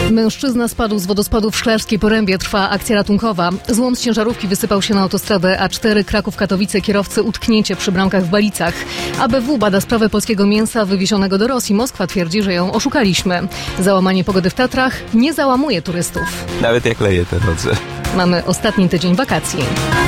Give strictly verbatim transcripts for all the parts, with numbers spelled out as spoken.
Mężczyzna spadł z wodospadu w Szklarskiej Porębie. Trwa akcja ratunkowa. Złom z ciężarówki wysypał się na autostradę A cztery Kraków-Katowice. Kierowcy utknięcie przy bramkach w Balicach. A B W bada sprawę polskiego mięsa wywiezionego do Rosji. Moskwa twierdzi, że ją oszukaliśmy. Załamanie pogody w Tatrach nie załamuje turystów. Nawet jak leje te noce. Mamy ostatni tydzień wakacji.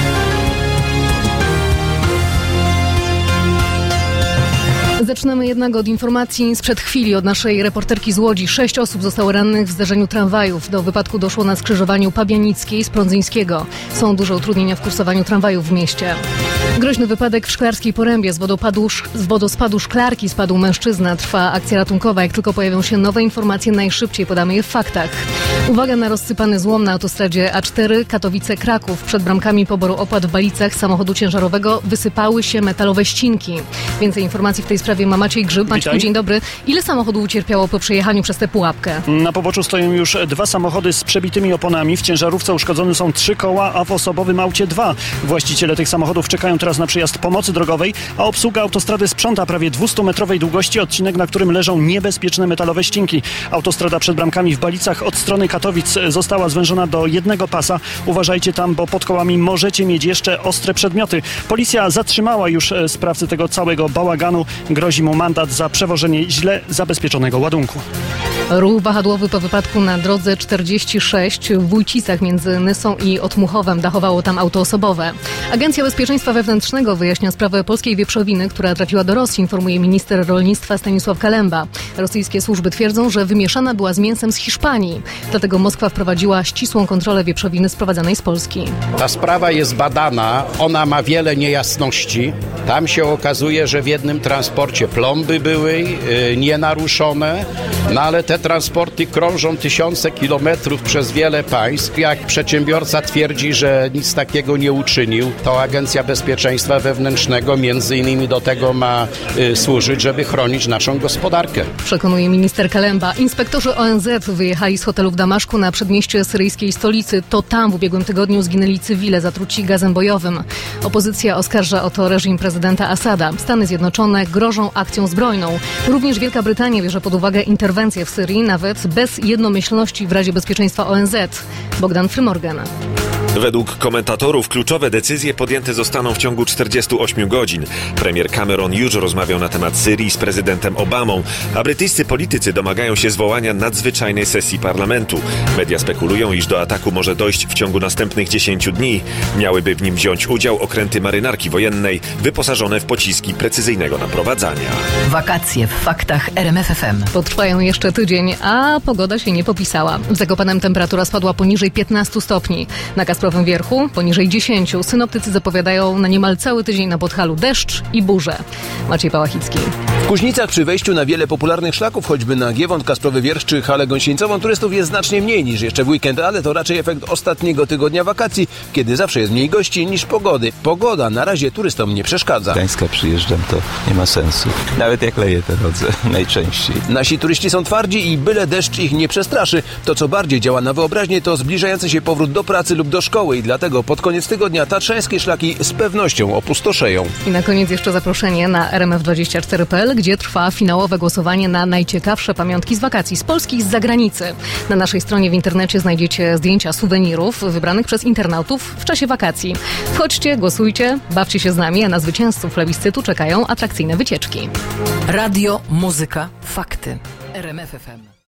Zaczynamy jednak od informacji sprzed chwili od naszej reporterki z Łodzi. Sześć osób zostało rannych w zdarzeniu tramwajów. Do wypadku doszło na skrzyżowaniu Pabianickiej z Prądzyńskiego. Są duże utrudnienia w kursowaniu tramwajów w mieście. Groźny wypadek w Szklarskiej Porębie. Z wodopadu, z wodospadu Szklarki spadł mężczyzna. Trwa akcja ratunkowa. Jak tylko pojawią się nowe informacje, najszybciej podamy je w faktach. Uwaga na rozsypany złom na autostradzie A cztery Katowice-Kraków. Przed bramkami poboru opłat w Balicach samochodu ciężarowego wysypały się metalowe ścinki. Więcej informacji w tej sprawie ma Maciej Grzyb. Maciej, dzień dobry. Ile samochodów ucierpiało po przejechaniu przez tę pułapkę? Na poboczu stoją już dwa samochody z przebitymi oponami. W ciężarówce uszkodzone są trzy koła, a w osobowym aucie dwa. Właściciele tych samochodów czekają teraz na przyjazd pomocy drogowej, a obsługa autostrady sprząta prawie dwustumetrowej długości odcinek, na którym leżą niebezpieczne metalowe ścinki. Autostrada przed bramkami w Balicach od strony Katowic została zwężona do jednego pasa. Uważajcie tam, bo pod kołami możecie mieć jeszcze ostre przedmioty. Policja zatrzymała już sprawcę tego całego bałaganu. Grozi mu mandat za przewożenie źle zabezpieczonego ładunku. Ruch wahadłowy po wypadku na drodze czterdzieści sześć w Wójcicach między Nysą i Otmuchowem. Dachowało tam auto osobowe. Agencja Bezpieczeństwa Wewnętrznego wyjaśnia sprawę polskiej wieprzowiny, która trafiła do Rosji, informuje minister rolnictwa Stanisław Kalemba. Rosyjskie służby twierdzą, że wymieszana była z mięsem z Hiszpanii. Dlatego Moskwa wprowadziła ścisłą kontrolę wieprzowiny sprowadzanej z Polski. Ta sprawa jest badana, ona ma wiele niejasności. Tam się okazuje, że w jednym transporcie plomby były yy, nienaruszone, no ale te transporty krążą tysiące kilometrów przez wiele państw. Jak przedsiębiorca twierdzi, że nic takiego nie uczynił, to Agencja Bezpieczeństwa Wewnętrznego między innymi do tego ma y, służyć, żeby chronić naszą gospodarkę. Przekonuje minister Kalemba. Inspektorzy O N Z wyjechali z hotelu w Damaszku na przedmieście syryjskiej stolicy. To tam w ubiegłym tygodniu zginęli cywile zatruci gazem bojowym. Opozycja oskarża o to reżim prezydenta Asada. Stany Zjednoczone grożą akcją zbrojną. Również Wielka Brytania bierze pod uwagę interwencję w Syrii, nawet bez jednomyślności w Radzie Bezpieczeństwa O N Z. Bogdan Frymorgan. Według komentatorów kluczowe decyzje podjęte zostaną w ciągu czterdziestu ośmiu godzin. Premier Cameron już rozmawiał na temat Syrii z prezydentem Obamą, a brytyjscy politycy domagają się zwołania nadzwyczajnej sesji parlamentu. Media spekulują, iż do ataku może dojść w ciągu następnych dziesięciu dni. Miałyby w nim wziąć udział okręty marynarki wojennej wyposażone w pociski precyzyjnego naprowadzania. Wakacje w faktach R M F F M. Potrwają jeszcze tydzień, a pogoda się nie popisała. W Zakopanem temperatura spadła poniżej piętnastu stopni. Na Kasprowym Wierchu poniżej dziesięciu. Synoptycy zapowiadają na niemal cały tydzień na Podhalu deszcz i burze. Maciej Pałachicki. W Kuźnicach przy wejściu na wiele popularnych szlaków, choćby na Giewont, Kasprowy Wierch czy Halę Gąsienicową, turystów jest znacznie mniej niż jeszcze w weekend, ale to raczej efekt ostatniego tygodnia wakacji, kiedy zawsze jest mniej gości niż pogody. Pogoda na razie turystom nie przeszkadza. Z Gdańska przyjeżdżam, to nie ma sensu. Nawet jak leje te noce, najczęściej. Nasi turyści są twardzi i byle deszcz ich nie przestraszy. To, co bardziej działa na wyobraźnię, to zbliżający się powrót do pracy lub do szkoły i dlatego pod koniec tygodnia tatrzańskie szlaki z pewnością opustoszeją. I na koniec jeszcze zaproszenie na R M F dwadzieścia cztery kropka p l, gdzie trwa finałowe głosowanie na najciekawsze pamiątki z wakacji z Polski i z zagranicy. Na naszej stronie w internecie znajdziecie zdjęcia suwenirów wybranych przez internautów w czasie wakacji. Wchodźcie, głosujcie, bawcie się z nami, a na zwycięzców plebiscytu czekają atrakcyjne wycieczki. Radio, muzyka, fakty. R M F F M.